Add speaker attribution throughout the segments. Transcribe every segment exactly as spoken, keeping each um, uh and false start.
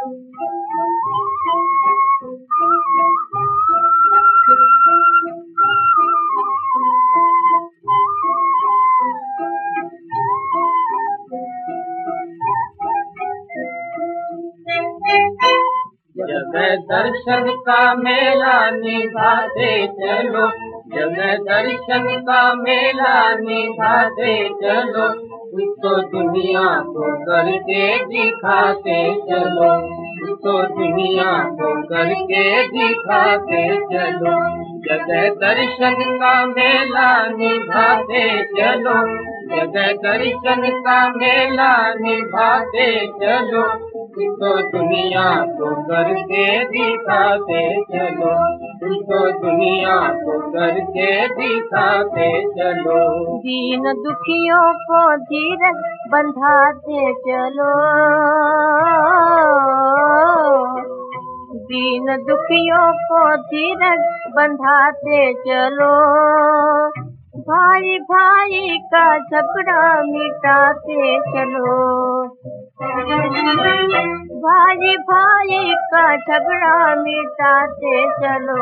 Speaker 1: जगह दर्शन का मेला निभाते चलो, जगह दर्शन का मेला निभाते चलो, तो दुनिया को करके दिखाते चलो, तो दुनिया को करके दिखाते चलो। जगह दर्शन का मेला निभाते चलो, जगह दर्शन का मेला निभाते चलो, तो दुनिया को करके दिखाते चलो, तो दुनिया को करके दिखाते चलो।
Speaker 2: दीन दुखियों को धीरज बंधाते चलो, दीन दुखियों को धीरज बंधाते चलो, भाई भाई का झगड़ा मिटाते चलो, भाई भाई का झगड़ा मिटाते चलो।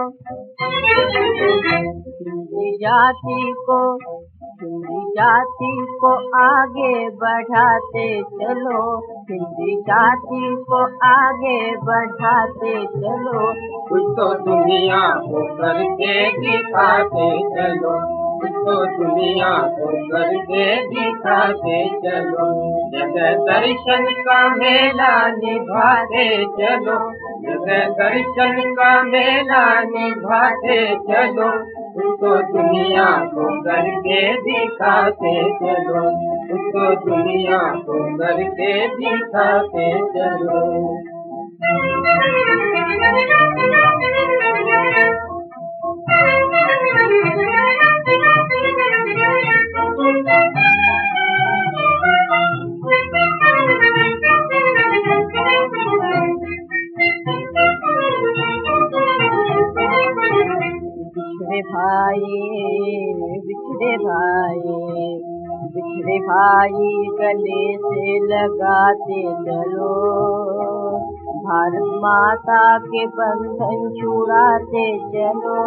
Speaker 2: हिंदी जाति को हिंदी जाति को आगे बढ़ाते चलो, हिंदी जाति को आगे बढ़ाते चलो,
Speaker 1: कुछ तो दुनिया को करके दिखाते चलो, कुछ तो दुनिया को करके दिखाते चलो। जगह दर्शन का मेला निभाते चलो, जगह दर्शन का मेला निभाते चलो, तो दुनिया को करके दिखाते चलो, तो दुनिया को करके दिखाते चलो।
Speaker 2: बिछड़े भाई बिछड़े भाई बिछड़े भाई गले से लगाते चलो, भारत माता के बंधन छुड़ाते चलो,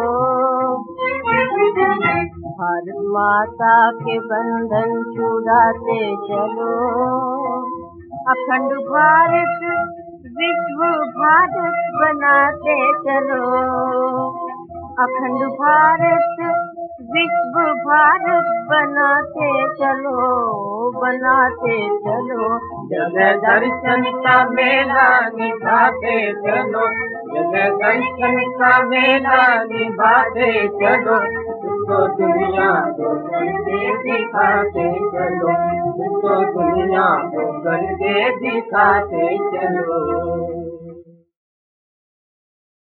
Speaker 2: भारत माता के बंधन छुड़ाते चलो। अखंड भारत विश्व भारत बनाते चलो, अखंड भारत विश्व भारत बनाते चलो, बनाते चलो।
Speaker 1: जगह दर्शन का मेला निभाते चलो, जगह दर्शन का मेला निभाते चलो, तो दुनिया को करके दिखाते चलो, तो दुनिया को करके दिखाते चलो।